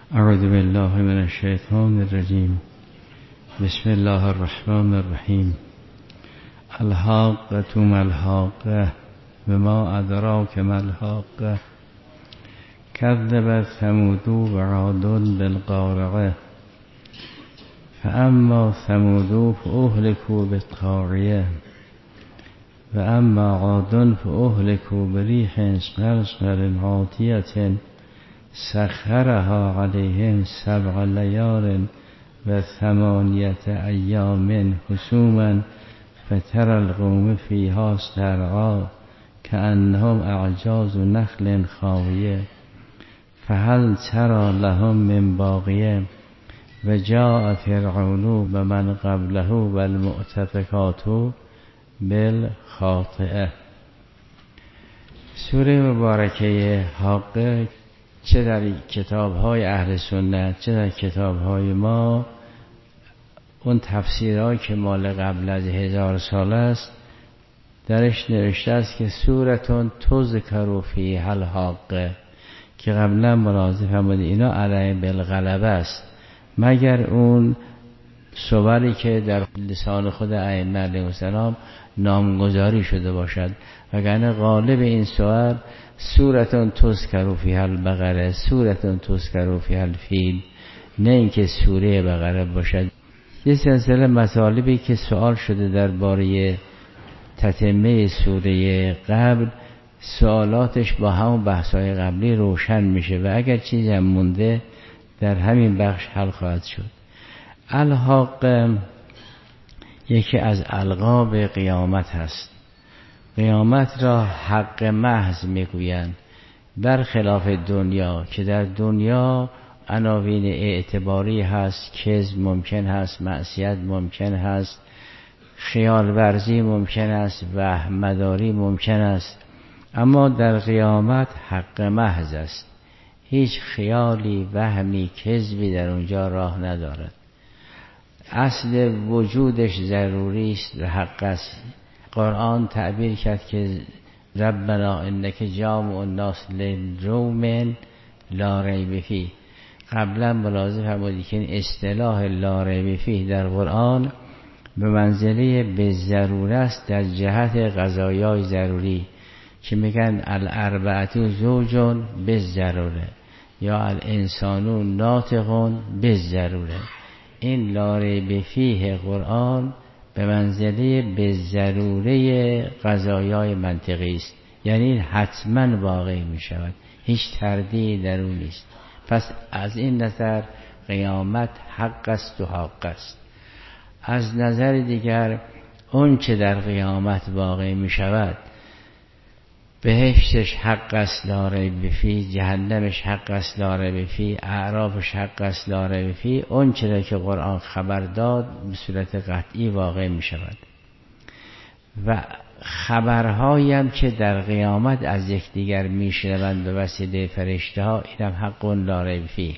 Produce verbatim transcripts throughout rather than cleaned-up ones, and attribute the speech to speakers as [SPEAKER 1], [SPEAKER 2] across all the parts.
[SPEAKER 1] اعوذ بالله من الشیطان الرجیم. بسم الله الرحمن الرحیم. الحاقة ما الحاقة وما ادراک ما الحاقة کذبت ثمود وعاد بالقارعة فاما ثمود فاهلكوا بالطاغية واما عاد فاهلكوا بريح صرصر عاتية سخرها عليهم سبع ليال و ثمانیت ایام حسوما فترى القوم فيها صرعا كأنهم اعجاز نخل خاویه فهل ترى لهم من باقیه و جاء فرعون و من قبله و المؤتفکات بالخاطئه. سوره مبارکه حاقه چه در کتاب‌های اهل سنت چه در کتاب‌های ما اون تفسیرها که مال قبل از هزار سال است درش نوشته است که سورتون تذکر فیها الحاقه، که قبلا ملاحظه فرمودید اینا علیه بالغلبه است، مگر اون صوری که در لسان خود ائمه علیهم السلام نامگذاری شده باشد، وگرنه غالب این صور سورتون تذکر فیها البقره، سورتون تذکر فیها الفیل، نه اینکه سوره بقره باشد. یه سلسله مطالبی که سوال شده درباره تتمه سوره قبل، سوالاتش با همون بحث‌های قبلی روشن میشه و اگر چیزی هم مونده در همین بخش حل خواهد شد. الحاقه یکی از القاب قیامت هست. قیامت را حق محض میگویند، برخلاف دنیا که در دنیا عناوین اعتباری هست، کذب ممکن هست، معصیت ممکن هست، خیال ورزی ممکن است، وهم مداری ممکن است، اما در قیامت حق محض است، هیچ خیالی وهمی کذبی در اونجا راه ندارد، اصل وجودش ضروری است و حق است. قرآن تعبیر کرد که ربنا انک جامع الناس لیوم لا ریب فیه. قبلا ملاحظه فرمودید که این اصطلاح لا ریب فیه در قرآن به منزله به ضرورت است در جهت قضایای ضروری، که میگن الاربعه زوج بالضروره یا الانسان ناطق بالضروره. این لا ریب فیه قرآن به منزله به ضروره قضایای منطقی است، یعنی حتما واقع می شود، هیچ تردیدی در اون نیست. پس از این نظر قیامت حق است و حق است. از نظر دیگر اون چه در قیامت واقع می شود، بهشتش حق است لا ریب فیه، جهنمش حق است لا ریب فیه، اعرافش حق است لا ریب فیه، اون چرا که قرآن خبر داد به صورت قطعی واقع می شود. و خبرهایی هم که در قیامت از یکدیگر می شنوند به وسیله فرشته ها، اینم حق لا ریب فیه.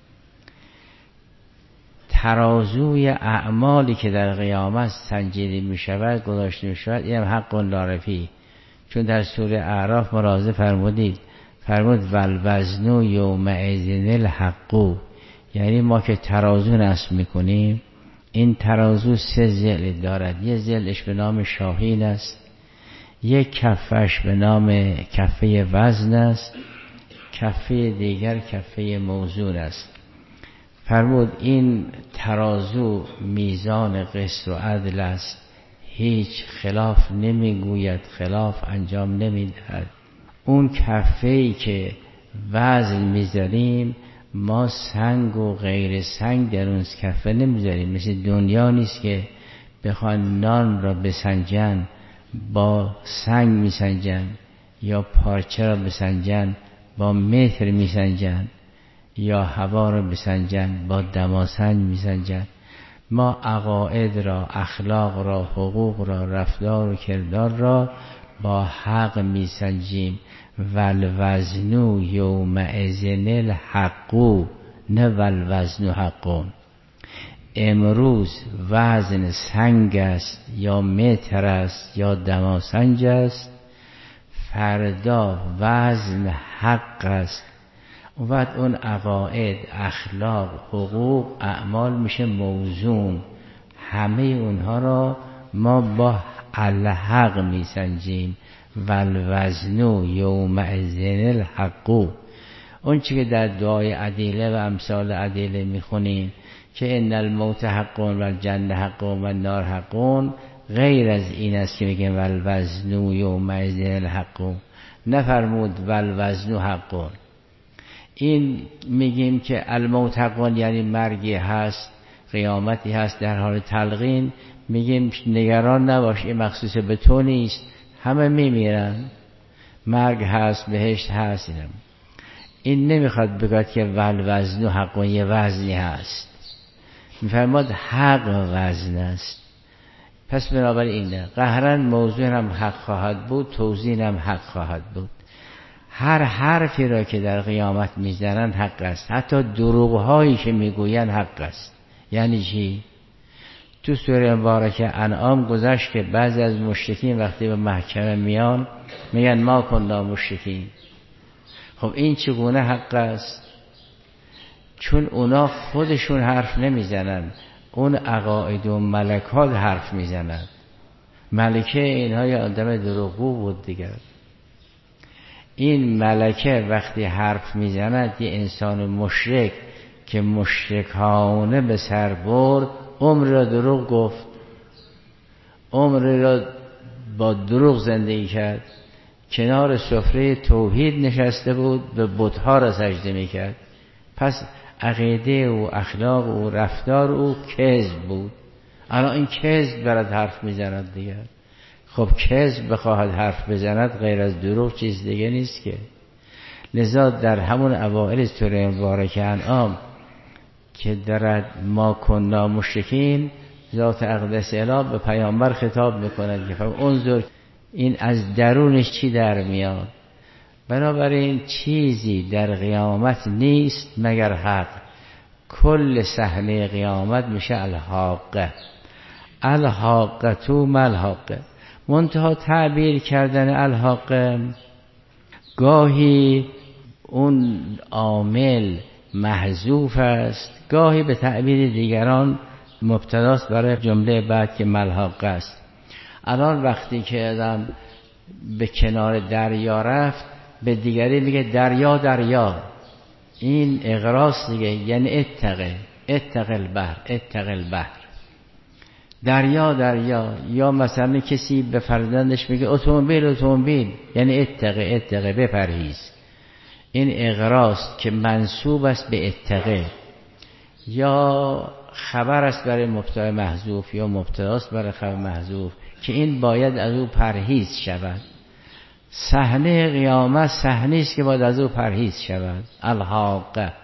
[SPEAKER 1] ترازوی اعمالی که در قیامت سنجیده می شود گذاشته می شود، اینم حق لا ریب فیه. چون در سوره اعراف ملاحظه فرمودید فرمود والوزن یومئذ الحق، یعنی ما که ترازو نصب میکنیم این ترازو سه ضلع دارد، یه ضلعش به نام شاهین است، یک کفش به نام کفه وزن است، کفه دیگر کفه موزون است. فرمود این ترازو میزان قسط و عدل است، هیچ خلاف نمیگوید، خلاف انجام نمیدهد. اون کفه‌ای که وزن میذاریم ما سنگ و غیر سنگ در اون کفه نمیذاریم، مثل دنیا نیست که بخوان نان را بسنجن با سنگ میسنجن یا پارچه را بسنجن با متر میسنجن یا هوا را بسنجن با دماسنج میسنجن. ما عقاید را، اخلاق را، حقوق را، رفتار و کردار را با حق میسنجیم. والوزن یومئذ الحق، نه والوزن حق. امروز وزن سنگ است یا متر است یا دماسنج است، فردا وزن حق است. و بعد اون عقاید، اخلاق، حقوق، اعمال میشه موزون. همه اونها را ما با الحق میسنجیم. والوزن یومئذ الحق. اون چی که در دعای عدیله و امثال عدیله میخونیم که ان الموت حق و الجنه حق و النار حق، غیر از این است که میگیم والوزن یومئذ الحق. نفرمود والوزن حق. این میگیم که الموت حق یعنی مرگی هست، قیامتی هست در حال تلقین. میگیم نگران نباش، این مخصوص به تو نیست، همه میمیرن، مرگ هست، بهشت هست. اینم این نمیخواد بگوید که والوزن حق یه وزنی هست، میفرماد حق وزن است. پس بنابراین اینه قهرن موضوع هم حق خواهد بود، توزین هم حق خواهد بود. هر حرفی را که در قیامت میزنن حق است، حتی دروغ هایی که میگوین حق است. یعنی چی؟ تو سوره مبارکه انعام گذشت که بعضی از مشرکین وقتی به محکمه میان میگن ما کنا مشرکین. خب این چگونه حق است؟ چون اونا خودشون حرف نمیزنن، اون عقاید و ملکات حرف میزنن. ملکه اینها یه آدم دروغگو بود دیگر. این ملکه وقتی حرف میزند یه انسان مشرک که مشرکانه به سر برد، عمر را دروغ گفت، عمر را با دروغ زندگی کرد، کنار سفره توحید نشسته بود، به بت‌ها را سجده میکرد. پس عقیده و اخلاق و رفتار او کذب بود. الان این کذب برات حرف میزند دیگر. خب کذب بخواهد حرف بزند غیر از دروغ چیز دیگه نیست که. لذا در همون اوائل سوره مبارکه انعام که درد ما کنا مشرکین، ذات اقدس اله به پیامبر خطاب میکند که فهم انظر این از درونش چی در میاد. بنابراین چیزی در قیامت نیست مگر حق. کل صحنه قیامت میشه الحاقه. الحاقه تو ملحاقه. منتها تعبیر کردن الحاقه گاهی اون عامل محذوف است، گاهی به تعبیر دیگران مبتداست برای جمله بعد که ملحاقه است. الان وقتی که آدم به کنار دریا رفت به دیگری میگه دریا دریا، این اغراس دیگه، یعنی اتقه اتق البحر اتق البحر، دریا دریا. یا مثلا کسی به فرزندش میگه اتومبیل اتومبیل، یعنی اتقه اتقه بپرهیز. این اغراس که منسوب است به اتقه، یا خبر است برای مبتدا محذوف یا مبتداست برای خبر محذوف که این باید از او پرهیز شود. صحنه قیامت صحنه است که باید از او پرهیز شود. الحاقه.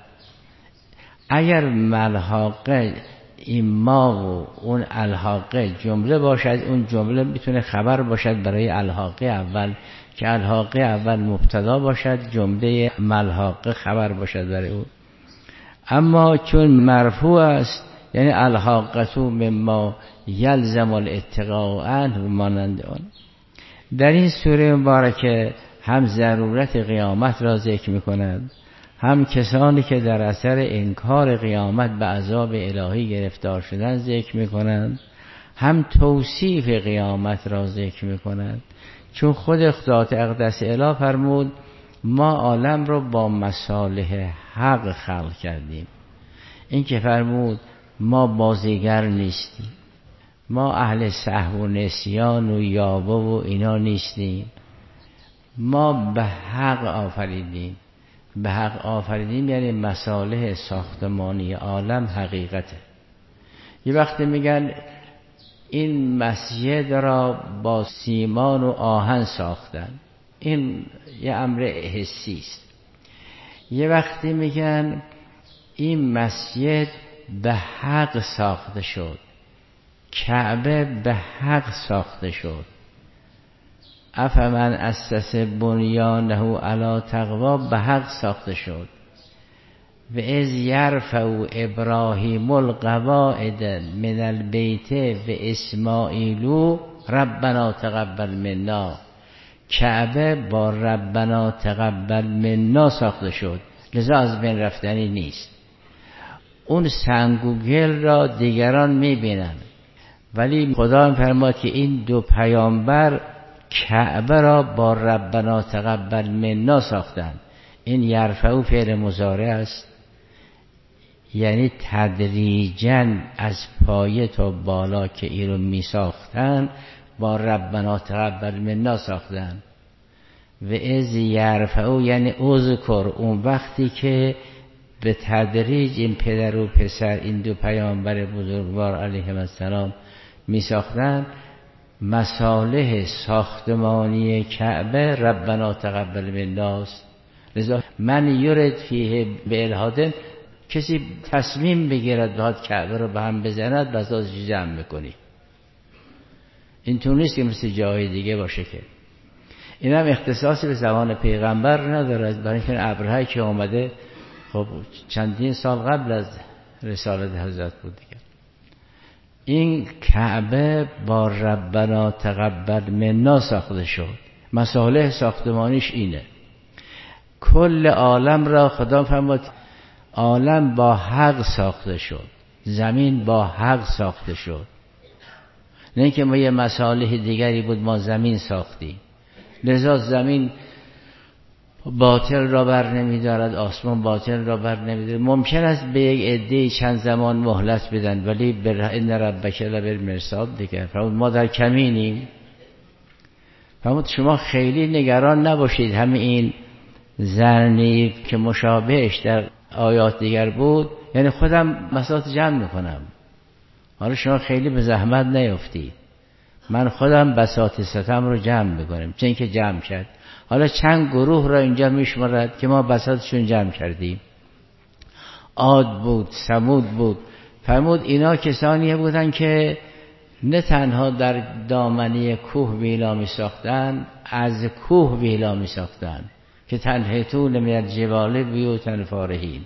[SPEAKER 1] اگر ملحاقه این ما و اون الحاقه جمله باشد، اون جمله میتونه خبر باشد برای الحاقه اول، که الحاقه اول مبتدا باشد، جمله ملحاقه خبر باشد برای اون. اما چون مرفوع است یعنی الحاقتو مما یلزم الاتقاء عنه مانند آن. در این سوره مبارکه هم ضرورت قیامت را ذکر می‌کند، هم کسانی که در اثر انکار قیامت به عذاب الهی گرفتار شدن ذکر می‌کنند، هم توصیف قیامت را ذکر می‌کنند. چون خود ذات اقدس اله فرمود ما عالم را با مصالح حق خلق کردیم. این که فرمود ما بازیگر نیستیم، ما اهل سهو و نسیان و یابه و اینا نیستیم، ما به حق آفریدیم. به حق آفریدیم یعنی مصالح ساختمانی عالم حقیقته. یه وقتی میگن این مسجد را با سیمان و آهن ساختن، این یه امر حسی است. یه وقتی میگن این مسجد به حق ساخته شد، کعبه به حق ساخته شد. افمن اسس بنیانه علی تقوی به حق ساخته شد. و از یرفع ابراهیم القواعد من البیت و اسماعیل ربنا تقبل منا. کعبه با ربنا تقبل منا ساخته شد. لذا از بین رفتنی نیست. اون سنگ و گل را دیگران میبینن، ولی خدا فرمود که این دو پیامبر کعبه را با ربنا تقبل منا ساختن. این یرفعو فعل مضارع است، یعنی تدریجاً از پایه تا بالا که این رو می ساختن با ربنا تقبل منا ساختن. و از یرفعو یعنی اذکر، اون وقتی که به تدریج این پدر و پسر، این دو پیامبر بزرگوار علیهم السلام می ساختن مصالح ساختمانی کعبه ربنا تقبل منا است. لذا من یرد فیه به الهادن، کسی تصمیم بگیرد بخواد کعبه رو به هم بزند بسازش جمع میکنی. این تو نیست که مثل جای دیگه باشه که. این هم اختصاصی به زمان پیغمبر ندارد، برای اینکه ابرهه که آمده خب چندین سال قبل از رسالت حضرت بود دیگه. این کعبه با ربنا تقبل منا ساخته شد. مصالح ساختمانیش اینه. کل عالم را خدا فرمود عالم با حق ساخته شد، زمین با حق ساخته شد. نه اینکه ما یه مصالح دیگری بود ما زمین ساختیم. لذا زمین باطل را بر نمیدارد، آسمان باطل را بر نمیدارد. ممکن است به یک عده چند زمان مهلت بدن، ولی بر ان ربک لبالمرصاد دیگه. فرمود ما در کمینیم. فرمود شما خیلی نگران نباشید. همین این ذرنی که مشابهش در آیات دیگر بود، یعنی خودم مساحت جمع میکنم، حالا شما خیلی به زحمت نیفتید، من خودم بساط ستم رو جمع میکنم. چون که جمع کرد، حالا چند گروه را اینجا میشمارد که ما بساطشون جمع کردیم. عاد بود، ثمود بود. فرمود اینا کسانی بودن که نه تنها در دامنه کوه ویلا می ساختن، از کوه ویلا می ساختن که تنحتون من الجبال بیوتا فارهین.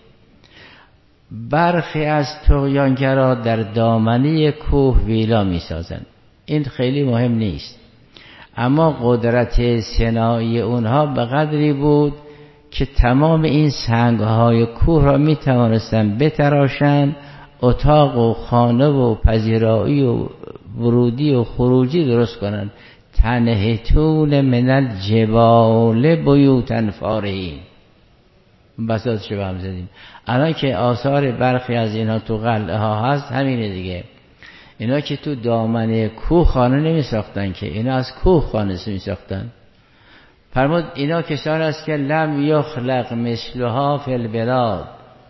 [SPEAKER 1] برخی از طغیانگرا در دامنه کوه ویلا می سازن. این خیلی مهم نیست، اما قدرت صناعی اونها به قدری بود که تمام این سنگهای کوه را می توانستن بتراشن، اتاق و خانه و پذیرایی و ورودی و خروجی درست کنن. تنحتون من الجبال بیوتا فارهین. بساطش رو هم زدیم. الان که آثار برخی از اینها تو قلعه ها هست همینه دیگه. اینا که تو دامنه کوه خانه نمی ساختن، که اینا از کوه خانه می ساختن. فرمود اینا کسان است که لم یخلق مثلها فی البلاد.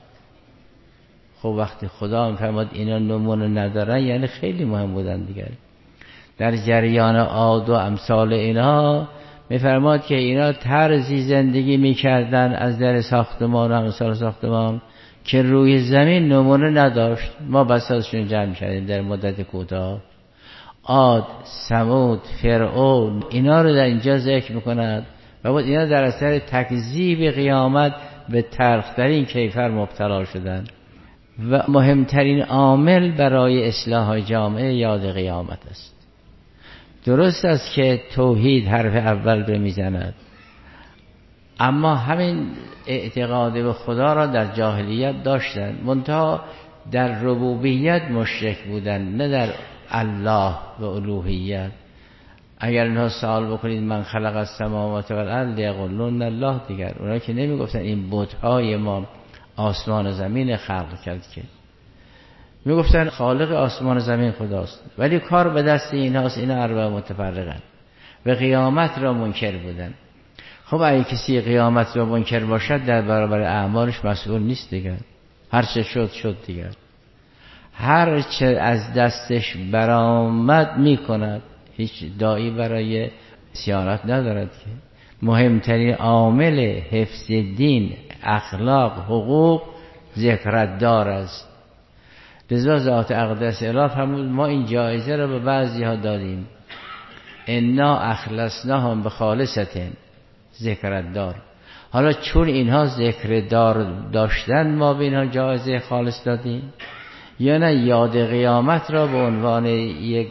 [SPEAKER 1] خب وقتی خدا فرمود اینا نمونه ندارن، یعنی خیلی مهم بودن دیگر. در جریان عاد و امثال اینا میفرماد که اینا طرزی زندگی میکردن از در ساختمان و امثال ساختمان که روی زمین نمونه نداشت. ما بسازشون جمع کردیم در مدت کوتاه. عاد، ثمود، فرعون، اینا رو در اینجا ذکر میکند و بعد اینا در اثر تکذیب قیامت به تلخترین کیفر مبتلا شدن و مهمترین عامل برای اصلاح جامعه یاد قیامت است. درست است که توحید حرف اول رو میزند، اما همین اعتقاد به خدا را در جاهلیت داشتن، منتها در ربوبیت مشرک بودن، نه در الله و الوهیت. اگر اینها سوال بکنید من خلق السماوات والارض یقولون الله دیگر، اونها که نمیگفتن این بت‌های ما آسمان و زمین خلق کرد، که میگفتن خالق آسمان و زمین خداست، ولی کار به دست اینهاست. اینا ارباب متفرقن و قیامت را منکر بودن. خب اگه کسی قیامت را منکر باشد در برابر اعمالش مسئول نیست دیگر. هر چه شد شد دیگر. هر چه از دستش برآمد میکند. هیچ داعی برای صیانت ندارد که. مهمترین عامل حفظ دین، اخلاق، حقوق ذکرالدار است. لذا ذات اقدس اله فرمود ما این جایزه را به بعضی ها دادیم. انا اخلصناهم بخالصة ذکرالدار. حالا چون اینها ذکردار داشتن ما به اینها جایزه خالص دادیم، یا نه یاد قیامت را به عنوان یک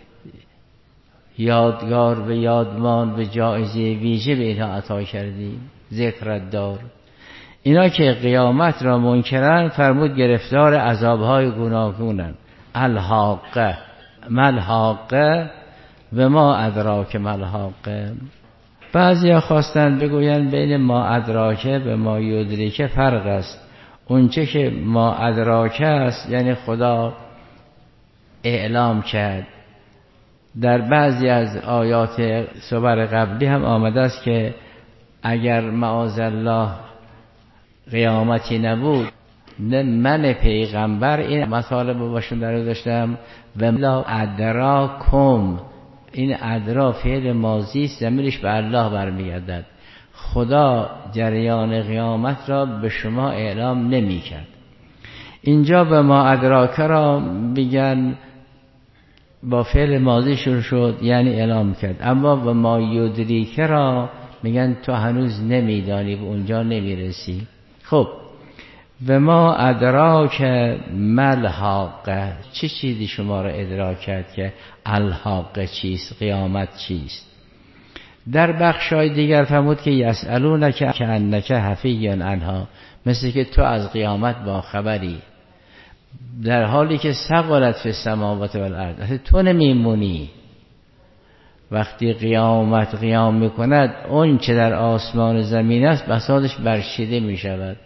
[SPEAKER 1] یادگار و یادمان به جایزه ویژه به اینها عطا کردیم. ذکرالدار اینا که قیامت را منکرن فرمود گرفتار عذابهای گوناگونن. الحاقه ملحاقه و ما ادراک ملحاقه. بعضی ها خواستن بگوین بین ما ادراکه و ما یدریکه فرق است. اونچه که ما ادراکه است یعنی خدا اعلام کرد. در بعضی از آیات سور قبلی هم آمده است که اگر معاذالله قیامتی نبود نه من پیغمبر این مطالب رو باشون در داشتم و لا ادراکم. این ادرا فعل ماضی است، ضمیرش به الله برمیگردد. خدا جریان قیامت را به شما اعلام نمی کرد. اینجا به ما ادراک را میگن با فعل ماضی شروع شد یعنی اعلام کرد، اما به ما یدریک را میگن تو هنوز نمیدانی، به اونجا نمیرسی. خب و ما ادراک ملحاقه، چه چیزی شما را ادراک کرد که الحاقه چیست، قیامت چیست؟ در بخشای دیگر فرمود که یسألونک کأنک حفی عنها، مثل که تو از قیامت با خبری، در حالی که ثقلت فی السماوات والارض. اصلا تو نمیمونی. وقتی قیامت قیام میکند اون چه در آسمان زمین است بساطش برچیده میشود.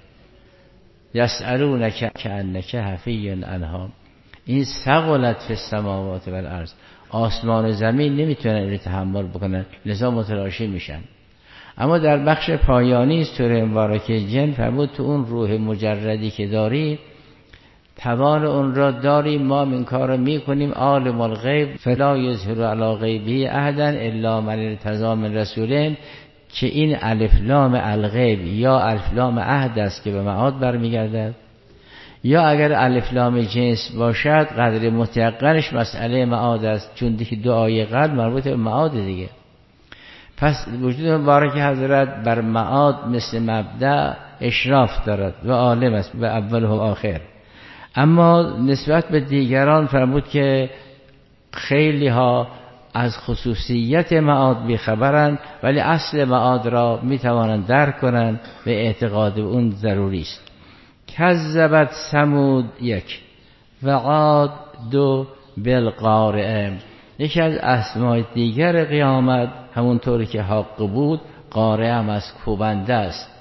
[SPEAKER 1] یسألونک کأنک حفی عنها، این ثقلت فی السماوات والارض، آسمان و زمین نمیتونن این تحمل بکنن، لذا متلاشی میشن. اما در بخش پایانی سوره مبارکه جن فرمود تو اون روح مجردی که داری توان اون را داری، ما این کار رو میکنیم. عالم الغیب فلا یظهر علی غیبه احدا الا من ارتضی من رسول، که این الف لام الغیب یا الف لام عهد است که به معاد برمیگردد، یا اگر الف لام جنس باشد قدر متیقنش مسئله معاد است، چون دیگه دعای قلب مربوط به معاد دیگه. پس وجود مبارک حضرت بر معاد مثل مبدأ اشراف دارد و عالم است و اول و آخر. اما نسبت به دیگران فرمود که خیلی ها از خصوصیت معاد بیخبرند، ولی اصل معاد را میتوانند درک کنند و اعتقاد به اون ضروری است. کذبت ثمود یک و عاد دو بالقارعه. یکی از اسمای دیگر قیامت همونطوری که حق بود قارعه هم از کوبنده است.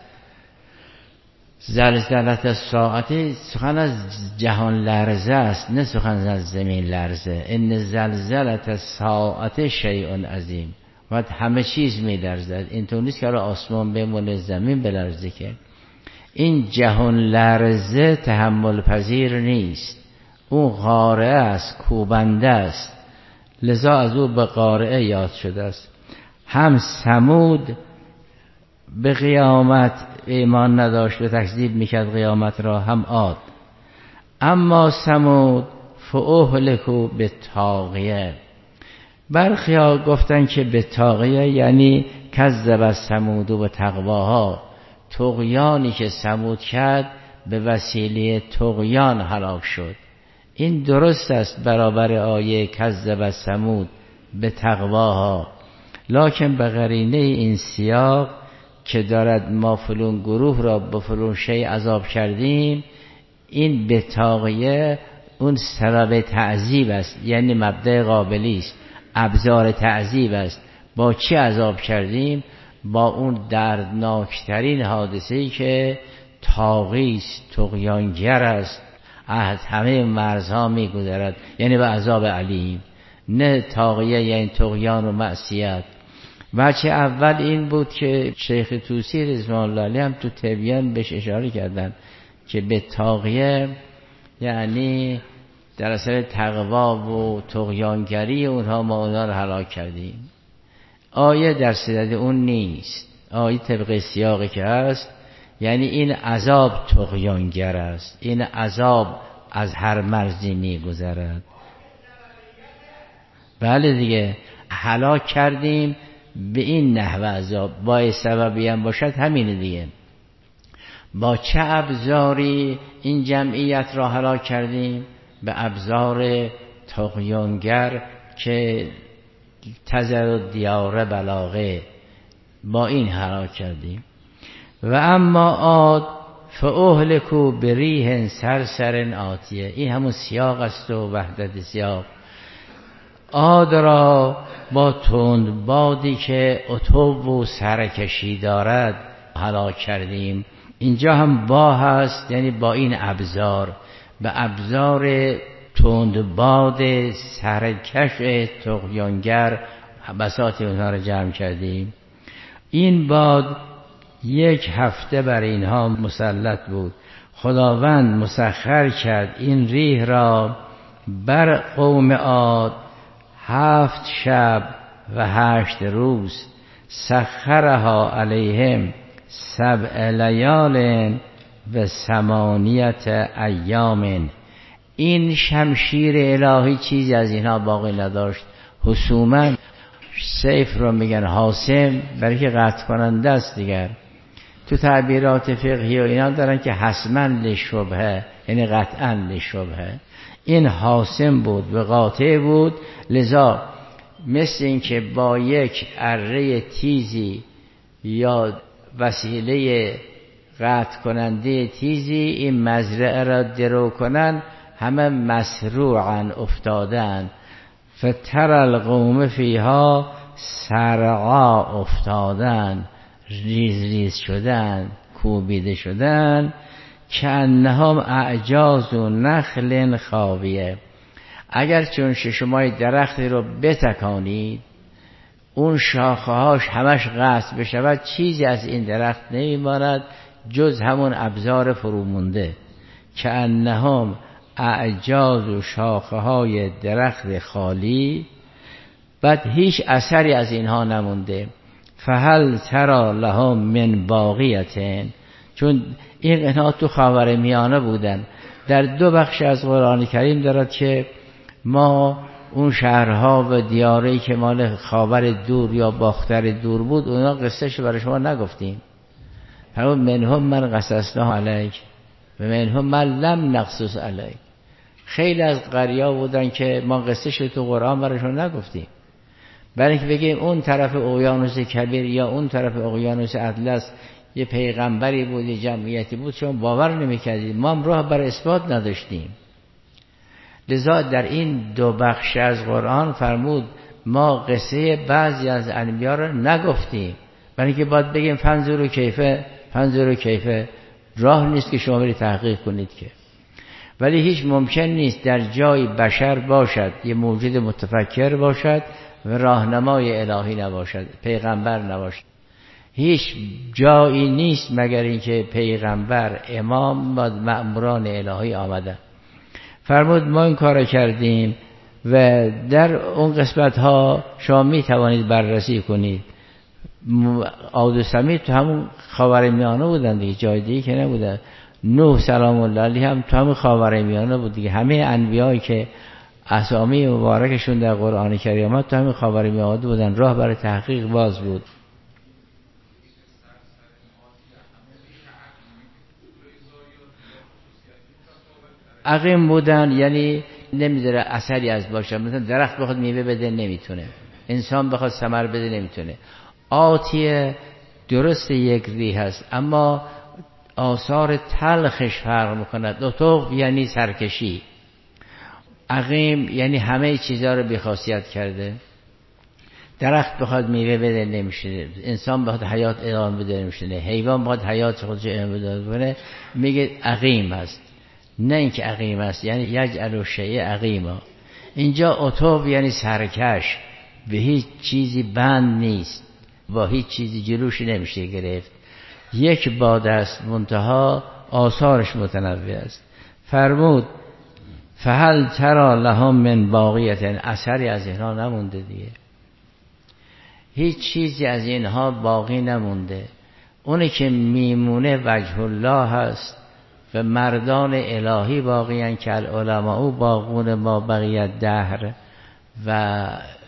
[SPEAKER 1] زلزلت الساعه سخن از جهان لرزه است، نه سخن از زمین لرزه. ان زلزلت الساعه شیء عظیم، و همه چیز میلرزد. اینطور نیست که آسمان بمونه زمین بلرزه، که این جهان لرزه تحمل پذیر نیست. او قارعه است، کوبنده است، لذا از او به قارعه یاد شده است. هم ثمود به قیامت ایمان نداشت و تکذیب میکرد قیامت را، هم عاد. اما ثمود فاهلکوا بالطاغیه. برخی ها گفتن که به طاغیه یعنی کذب ثمود و تقواها، طغیانی که ثمود کرد به وسیله طغیان هلاک شد. این درست است برابر آیه کذب ثمود به تقواها، لکن به قرینه این سیاق که دارد ما فلون گروه را به فلون شی عذاب کردیم، این به طاغیه اون سبب تعذیب است، یعنی مبدأ قابلی است، ابزار تعذیب است. با چی عذاب کردیم؟ با اون دردناکترین حادثه‌ای که طاغی است، طغیانگر است، از همه مرزها میگذرد، یعنی به عذاب علیم. نه طاغیه یعنی طغیان و معصیت. بچه اول این بود که شیخ طوسی رضوان الله علیه هم تو تبیان بهش اشاره کردن که به طاغیه یعنی در اثر تقوا و طغیانگری اونها ما اونها رو هلاک کردیم. آیه در صدد اون نیست. آیه طبق سیاقی که هست یعنی این عذاب طغیانگر است، این عذاب از هر مرزی میگذرد. بله دیگه، هلاک کردیم به این نحو عذاب، با سببی هم باشد همینه دیگه. با چه ابزاری این جمعیت را هلاک کردیم؟ به ابزار طغیانگر که تذر دیار بلاغه، با این هلاک کردیم. و اما عاد فاهلکوا بریح صرصر آتیه. این همون سیاق است و وحدت سیاق. عاد را با تند بادی که عتو و سرکشی دارد هلاک کردیم. اینجا هم با هست، یعنی با این ابزار، به ابزار تند باد سرکش طغیانگر بساط اونها را جمع کردیم. این باد یک هفته بر اینها مسلط بود. خداوند مسخر کرد این ریح را بر قوم عاد هفت شب و هشت روز. سخرها علیهم سبع لیال و ثمانیت ایام. این شمشیر الهی چیزی از اینها باقی نداشت. حسوما سیف رو میگن حاسم، برای که قطع کننده است دیگر. تو تعبیرات فقهی و اینا دارن که حسما لشبهه، یعنی قطعا لشبهه. این حاسم بود و قاطع بود. لذا مثل این که با یک اره تیزی یا وسیله قطع کننده تیزی این مزرعه را درو کنن، همه مسروعا افتادن. فتر القوم فیها سرعا افتادن، ریز ریز شدن، کوبیده شدن. که انهم اعجاز و نخل خاویه. اگر چون ششمای درختی رو بتکانید اون شاخه‌هاش همش قطع بشود، چیزی از این درخت نمیماند جز همون ابزار فرومونده. که انهم اعجاز و شاخه‌های درخت خالی، بعد هیچ اثری از اینها نمونده. فهل تری لهم من باقیة. چون این قطعات تو خاورمیانه بودن. در دو بخش از قرآن کریم دارد که ما اون شهرها و دیاری که مال خاور دور یا باختر دور بود اونا قصهش برای شما نگفتیم. همون منهم من قصصنا علیک و منهم من لم نقصص علیک. خیلی از قریا بودن که ما قصهش تو قرآن برایشون نگفتیم، برای اینکه بگیم اون طرف اقیانوس کبیر یا اون طرف اقیانوس اطلس یه پیغمبری بود، یه جمعیتی بود، شما باور نمی‌کردید، ما هم راه بر اثبات نداشتیم. لذا در این دو بخش از قرآن فرمود ما قصه بعضی از انبیا را نگفتیم، برای اینکه باید بگیم فنظروا کیفه فنظروا کیفه. راه نیست که شما برید تحقیق کنید که. ولی هیچ ممکن نیست در جای بشر باشد یه موجود متفکر باشد و راهنمای الهی نباشد، پیغمبر نباشد. هیچ جایی نیست مگر اینکه پیغمبر، امام و مأموران الهی آمدن. فرمود ما این کار کردیم و در اون قسمت ها شما می توانید بررسی کنید. عاد و ثمود تو همون خاورمیانه بودن دیگه، جای دیگه که نبودن. نوح سلام الله علیه هم تو همون خاورمیانه بود دیگه. همه انبیایی که اسامی مبارکشون در قرآن کریم تو همون خاورمیانه بودن، راه برای تحقیق باز بود. عقیم بودن یعنی نمیداره اثری از باشه. مثلا درخت بخواد میوه بده نمیتونه، انسان بخواد ثمر بده نمیتونه. آتیه درست یک ریح هست اما آثار تلخش فرق میکند. عتو یعنی سرکشی، عقیم یعنی همه چیزها رو بی‌خاصیت کرده. درخت بخواد میوه بده نمیشه، انسان بخواد حیات ادامه بده نمیشه، حیوان بخواد حیات خودش ادامه بده میگه عقیم است. نه اینکه عقیم است یعنی یجعل شیء عقیما. اینجا عتو یعنی سرکش، به هیچ چیزی بند نیست، با هیچ چیزی جلوش نمیشه گرفت. یک باد است منتها آثارش متنوع است. فرمود فهل تری لهم من باقیة. اثری از اینها نمونده دیگه، هیچ چیزی از اینها باقی نمونده. اونی که میمونه وجه الله هست و مردان الهی باقی هستند که العلماء باقون ما بقیت دهر و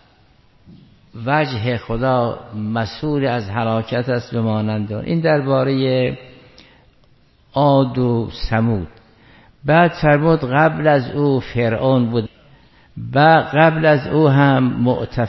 [SPEAKER 1] وجه خدا مسئول از هلاکت است به مانند اون. این درباره عاد و ثمود. بعد فرمود قبل از او فرعون بود و قبل از او هم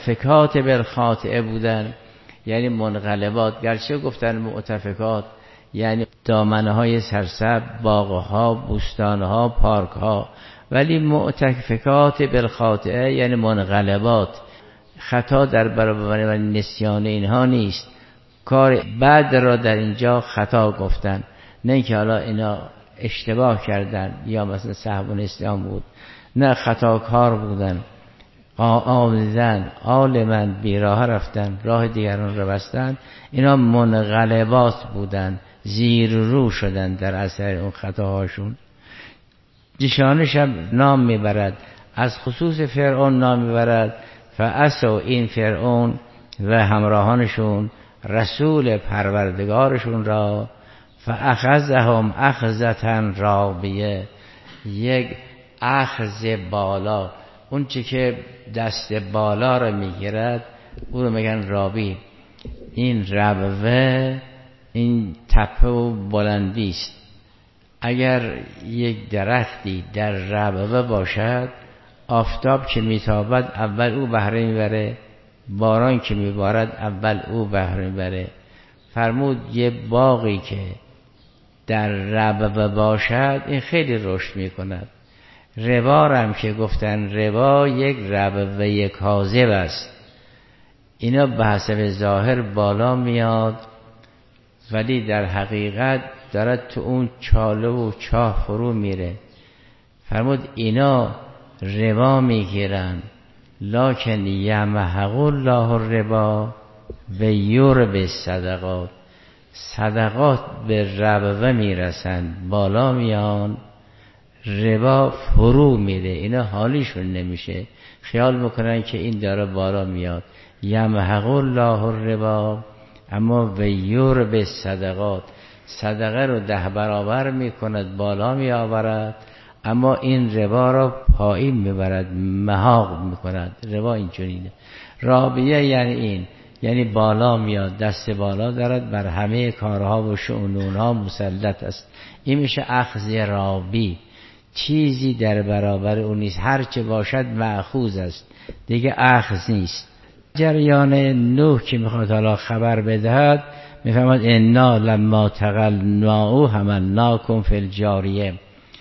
[SPEAKER 1] مؤتفکات بالخاطئه بودن، یعنی منقلبات. گرچه گفتن مؤتفکات یعنی دامنه های سرسبز، باغها، بوستانها، پارکها. ولی معتکفات بالخاطئه یعنی منقلبات، خطا در برابر و نسیان اینها نیست. کار بعد را در اینجا خطا گفتن، نه که حالا اینا اشتباه کردن یا مثلا سهو و نسیان بود، نه خطاکار بودن، آمدن عالمن بیراه رفتن، راه دیگران رو بستن. اینا منقلبات بودن، زیر رو شدن در اثر اون خطاهاشون. نشانش هم نام میبرد، از خصوص فرعون نام میبرد. فعصوا، این فرعون و همراهانشون رسول پروردگارشون را، فاخذهم اخذة رابیه، یک اخذ بالا، اون چی که دست بالا رو میگیرد او رو میگن رابی. این ربوه این تپه و بلندی است. اگر یک درختی در ربوه باشد، آفتاب که میتابد اول او بهره میبره، باران که میبارد اول او بهره میبره. فرمود یه باغی که در ربوه باشد این خیلی رشد میکند. ربا هم که گفتن ربا یک ربوه کاذب است، اینا به حسب ظاهر بالا میاد ولی در حقیقت دارد تو اون چاله و چاه فرو میره. فرمود اینا ربا میگیرن، لکن یمحق الله الربا و یربی الصدقات. صدقات به ربوه میرسن، بالا میان، ربا فرو میره. اینا حالیشون نمیشه، خیال میکنن که این داره بالا میاد. یمحق الله الربا اما و یربی الصدقات، صدقه رو ده برابر میکند، بالا میآورد، اما این ربا را پایین میبرد، محاق میکند. ربا اینجورینه. رابیه یعنی این، یعنی بالا میاد، دست بالا دارد، بر همه کارها و شؤونها مسلط است. این میشه اخذ رابی، چیزی در برابر اون نیست، هرچه باشد مأخوذ است، دیگه اخذ نیست. جریان نوح که میخواد حالا خبر بدهد، میفهمد انا لما تقلناو حملناکم فی الجاریه.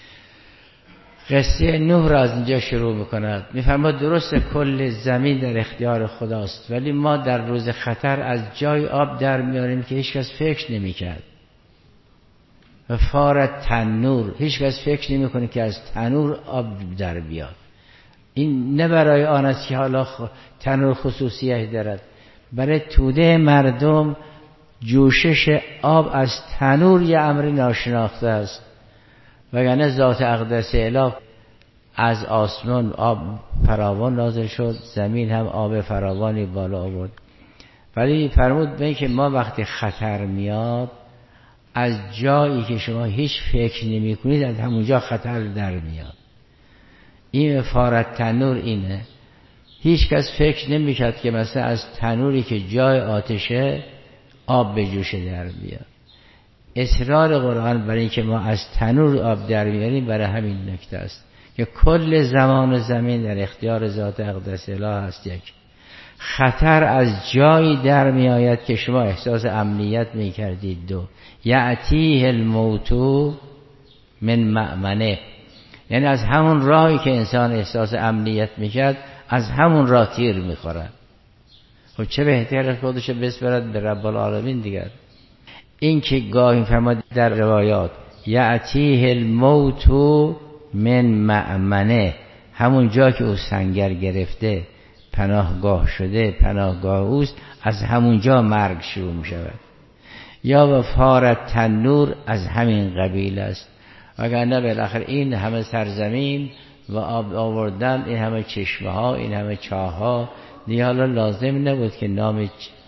[SPEAKER 1] قصه نوح را از اینجا شروع میکند. میفرماد درست کل زمین در اختیار خداست، ولی ما در روز خطر از جای آب در میاریم که هیچ کس فکر نمیکرد. و فارت تنور، هیچ کس فکر نمیکنه که از تنور آب در بیاد. این نه برای آن است که حالا تنور خصوصیت دارد، برای توده مردم جوشش آب از تنور یه امر ناشناخته است. وگرنه ذات اقدس اله از آسمان آب فراوان نازل شد، زمین هم آب فراوانی بالا آورد. ولی فرمود به که ما وقتی خطر میاد، از جایی که شما هیچ فکر نمی کنید از همونجا خطر در میاد. این فارت تنور اینه. هیچ کس فکر نمی کرد که مثلا از تنوری که جای آتشه آب به جوش در بیاد. اصرار قرآن برای اینکه ما از تنور آب در میاریم برای همین نکته است که کل زمان و زمین در اختیار ذات اقدس اله است. یک خطر از جایی در می آید که شما احساس امنیت می کردید. دو یأتیه الموت من مأمنه، یعنی از همون راهی که انسان احساس امنیت می کرد از همون راه تیر می خورد. خب چه بهتر خودشو بسپرد به رب العالمین دیگر. این که گاهی فرماد در روایات یأتیه الموت من مأمنه، همون جا که او سنگر گرفته پناهگاه شده، پناهگاه اوست، از همون جا مرگ شروع می شود. یا و فارت تنور از همین قبیل است. وگرنه بالاخره این همه سرزمین و آب آوردن، این همه چشمه ها، این همه چاه ها، دیگه حالا لازم نبود که نام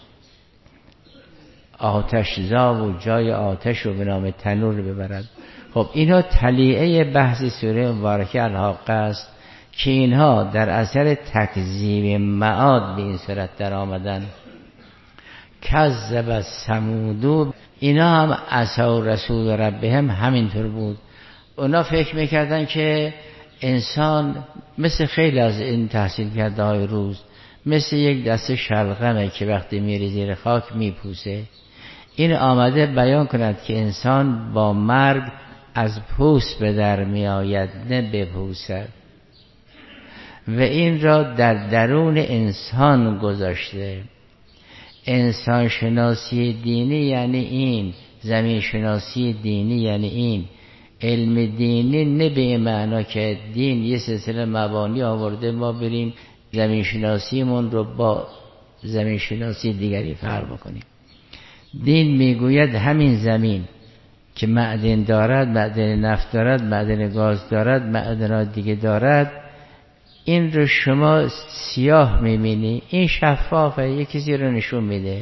[SPEAKER 1] آتشزا و جای آتش رو به نام تنور ببرد. خب اینها تلیعه بحث سوره مبارکه الحاقه است که اینها در اثر تکذیب معاد به این صورت در آمدن. کذب ثمود، اینا هم عصوا رسول ربهم همینطور بود. اونا فکر میکردن که انسان مثل خیلی از این تحصیل کرده های روز مثل یک دسته شلغمه که وقتی میری زیر خاک میپوسه. این آمده بیان کند که انسان با مرگ از پوست به در می آید نه بپوسد و این را در درون انسان گذاشته. انسان شناسی دینی یعنی این، زمین شناسی دینی یعنی این. علم دینی نه به معنا که دین یه سلسله مبانی آورده ما بریم زمین شناسیمون رو با زمین شناسی دیگری فرق بکنیم. دین میگوید همین زمین که معدن دارد، معدن نفت دارد، معدن گاز دارد، معدنات دیگه دارد، این رو شما سیاه میبینی، این شفافه، یک چیزی رو نشون میده.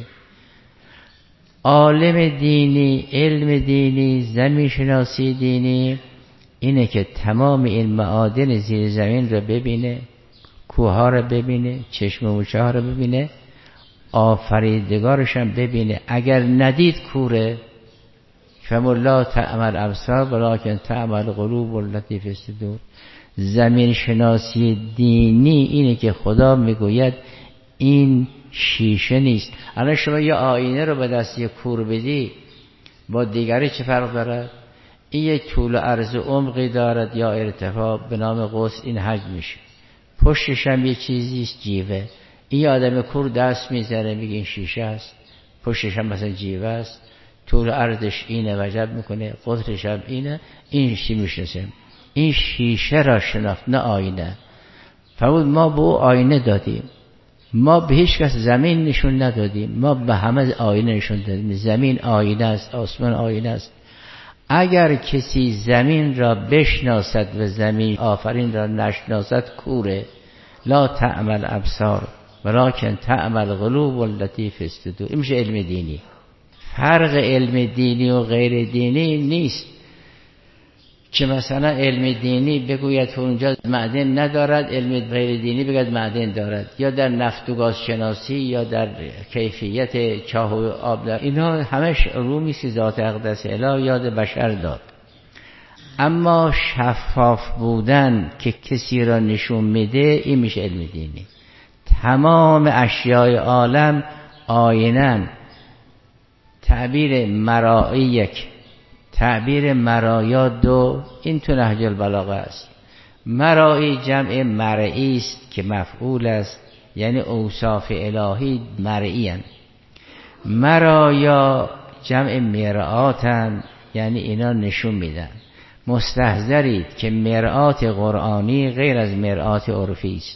[SPEAKER 1] عالم دینی، علم دینی، زمین شناسی دینی اینه که تمام این معادن زیر زمین رو ببینه، کوها رو ببینه، چشم و موچه ها رو ببینه، آفریدگارش هم ببینه. اگر ندید کوره، فهم لا تعمل ابصار ولکن تعمل قلوب التي فی الصدور. زمین شناسی دینی اینه که خدا میگوید این شیشه نیست. الان شما یه آینه رو به دست یه کور بدی با دیگری چه فرق دارد؟ این یک طول و عرض عمقی دارد یا ارتفاع به نام قوس، این حجم میشه. پشتش هم یه چیزیست، جیوه. این آدم کور دست میزنه میگه این شیشه است، پشتش هم مثلا جیوه است، طول و عرضش اینه، وجب میکنه، قطرش هم اینه. این چی میشناسه؟ این شیشه را شناخت، نه آینه. فرمود ما به او آینه دادیم، ما به هیچ کس زمین نشون ندادیم، ما به همه آینه نشون دادیم. زمین آینه است، آسمان آینه است. اگر کسی زمین را بشناسد و زمین آفرین را نشناسد کوره. لا تعمل ابصار ولکن تعمل قلوب التي فی الصدور. این میشه علم دینی. فرق علم دینی و غیر دینی نیست که مثلا علم دینی بگوید اونجا معدن ندارد، علم غیر دینی بگوید معدن دارد، یا در نفت و گاز شناسی یا در کیفیت چاه و آب. اینا همش علومی که ذات اقدس اله یاد بشر داد. اما شفاف بودن که کسی را نشون میده، این میشه علم دینی. تمام اشیاء عالم آینن. تعبیر مرایی یک، تعبیر مرایا دو. این تو نهج البلاغه است. مرایی جمع مرئی است که مفعول است، یعنی اوصاف الهی مرئی اند. مرایا جمع مرآتند، یعنی اینا نشون میدن. مستحضرید که مرآت قرآنی غیر از مرآت عرفی است.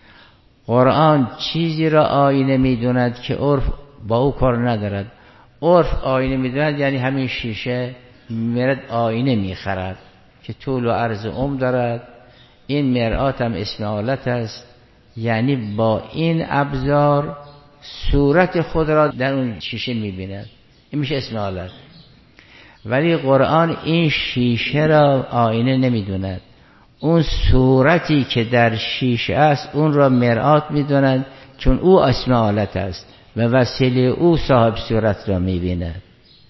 [SPEAKER 1] قرآن چیزی را آینه میدوند که عرف با او کار ندارد. عرف آینه میدوند یعنی همین شیشه مرد آینه میخرد که طول و عرض عمر دارد. این مرآت هم اسم آلت است، یعنی با این ابزار صورت خود را در اون شیشه میبیند. این میشه اسم آلت. ولی قرآن این شیشه را آینه نمیدوند، اون صورتی که در شیشه است اون را مرآت میدوند، چون او اسم آلت است و وسیله او صاحب صورت را میبیند.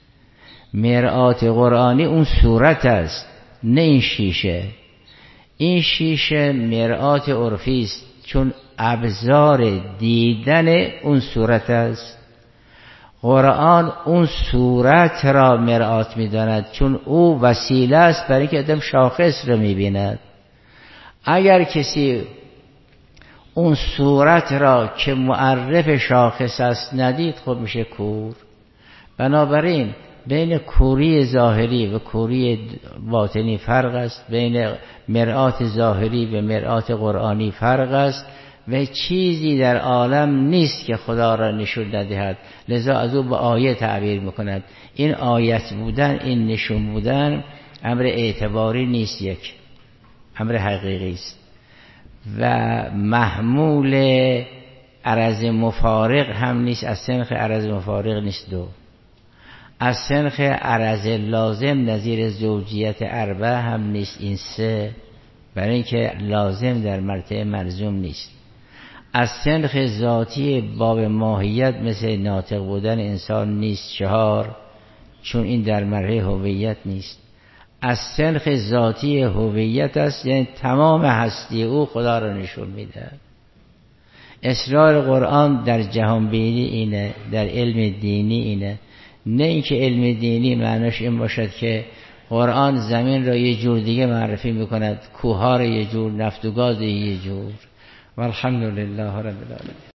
[SPEAKER 1] مرآت قرآنی اون صورت است، نه این شیشه. این شیشه مرآت عرفی است، چون ابزار دیدن اون صورت است. قرآن اون صورت را مرآت می‌داند، چون او وسیله است برای که آدم شاخص را می‌بیند. اگر کسی اون صورت را که معرف شاخص است ندید، خب میشه کور. بنابراین بین کوری ظاهری و کوری باطنی فرق است، بین مرآت ظاهری و مرآت قرآنی فرق است و چیزی در عالم نیست که خدا را نشون ندهد، لذا از او به آیه تعبیر میکند. این آیت بودن، این نشون بودن امر اعتباری نیست، یک امر حقیقی است و محمول عرض مفارق هم نیست، از سنخ عرض مفارق نیست. دو از سنخ عرض لازم نظیر زوجیت اربع هم نیست. این سه برای اینکه لازم در مرتبه ملزوم نیست. از سنخ ذاتی باب ماهیت مثل ناطق بودن انسان نیست. چهار چون این در مرحله هویت نیست. از سنخ ذاتی هویت است، یعنی تمام هستی او خدا را نشون میده. اسرار قرآن در جهان بینی اینه، در علم دینی اینه. نه اینکه علم دینی معناش این باشد که قرآن زمین را یه جور دیگه معرفی میکند، کوها را یه جور، نفت و گاز یه جور. والحمدلله رب العالمین.